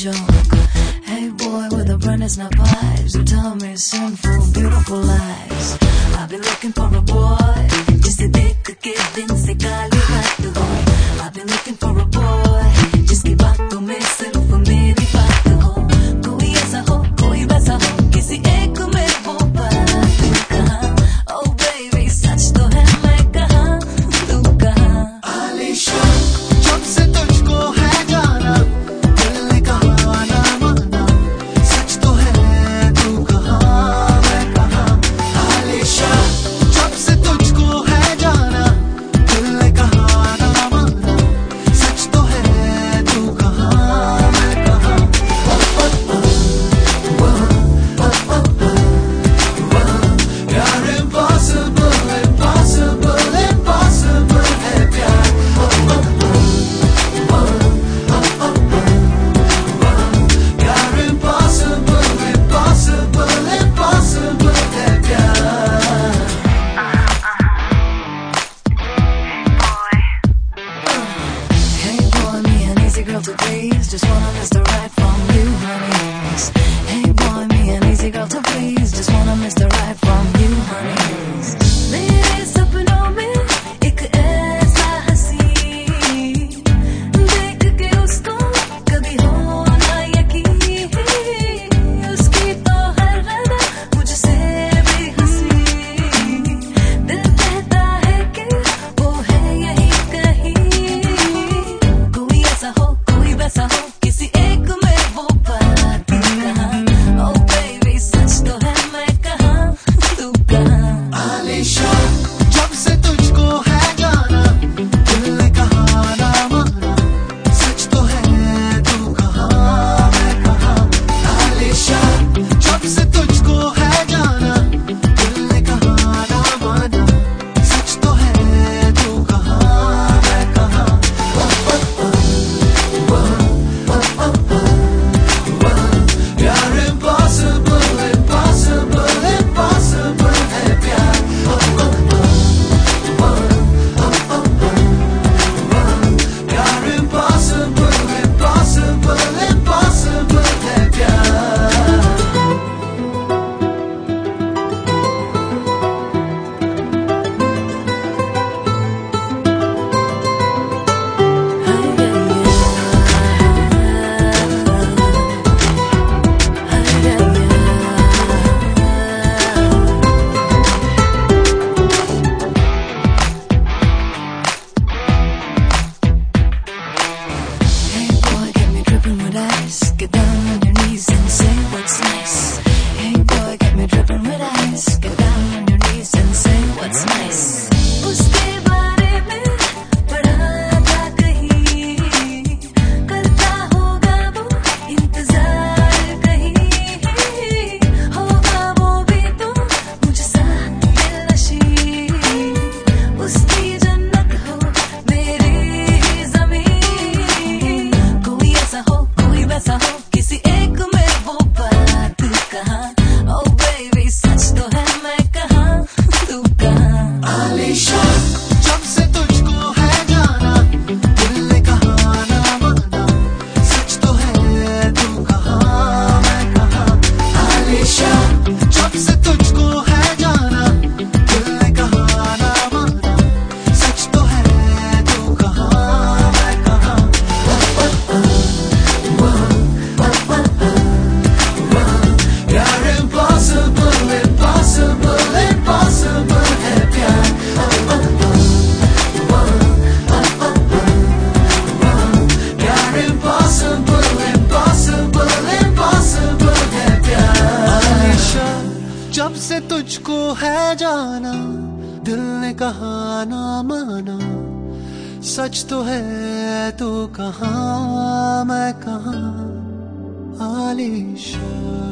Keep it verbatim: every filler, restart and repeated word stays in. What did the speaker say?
joke. Hey boy with the brightest of eyes, you tell me sinful, beautiful lies. I've been looking for a boy, जिसे देख के दिन से काली रात हो. I've been looking for a boy, जिसकी बातों में सिर्फ मेरी बात हो. कोई ऐसा हो, कोई वैसा हो, किसी एक में वो बात कहाँ. Oh baby सच तो है, मैं कहाँ, तू कहाँ. आलिशा जब से तुझको है जाना, दिल ने कहा ना माना. सच तो है तू कहाँ, मैं कहाँ. आलिशा जब से तुझको है जाना, दिल ने कहा ना माना. सच तो है तू कहाँ, मैं कहाँ. यार impossible, impossible, impossible है प्यार. यार impossible, impossible, impossible है प्यार. Hey boy, me an easy girl to please, just wanna miss the right from you, honeys. Hey boy, me an easy girl to please, just wanna miss the right from you, honeys. मेरे सपनों में एक ऐसा हंसी, देख के उसको कभी हो ना यकीन. उसकी तो हर अदा मुझसे भी हंसी. दिल कहता है कि वो है यही कहीं. कोई ऐसा हो, कोई वैसा हो, किसी एक में वो बात कहाँ. Oh baby सच तो है, मैं कहाँ, तू कहाँ. आलिशा जब से तुझको है जाना, दिल ने कहा ना माना. सच तो है तू कहाँ, मैं कहाँ. आलिशा जब से तुझको है जाना, दिल ने कहा ना माना. सच तो है तू कहाँ, मैं कहाँ. यार impossible, impossible, impossible है प्यार. यार impossible, impossible, impossible है प्यार. Hey boy, get me dripping with ice. Get down on your knees and say what's nice. Hey boy, get me dripping with ice. Get down on your knees and say what's nice. उसके बारे में पढ़ा था कहीं, करता होगा वो इंतजार कहीं. होगा वो भी तो मुझसा दिलनशी. उसकी जन्नत हो मेरी ज़मीं. कोई ऐसा हो, कोई वैसा हो, किसी एक में वो बात कहाँ. Oh baby सच तो है, मैं कहाँ, तू कहाँ. आलिशा जब से तुझको है जाना, दिल ने कहा ना माना. सच तो है तू कहाँ, मैं कहाँ. आलिशा जब से तुझको है जाना, दिल ने कहा ना माना. सच तो है तू कहाँ, मैं कहाँ. यार impossible, impossible, impossible है प्यार. यार impossible, impossible, impossible है प्यार. आलिशा जब से तुझको है जाना, दिल ने कहा ना माना. सच तो है तू कहाँ, मैं कहाँ. आलिशा.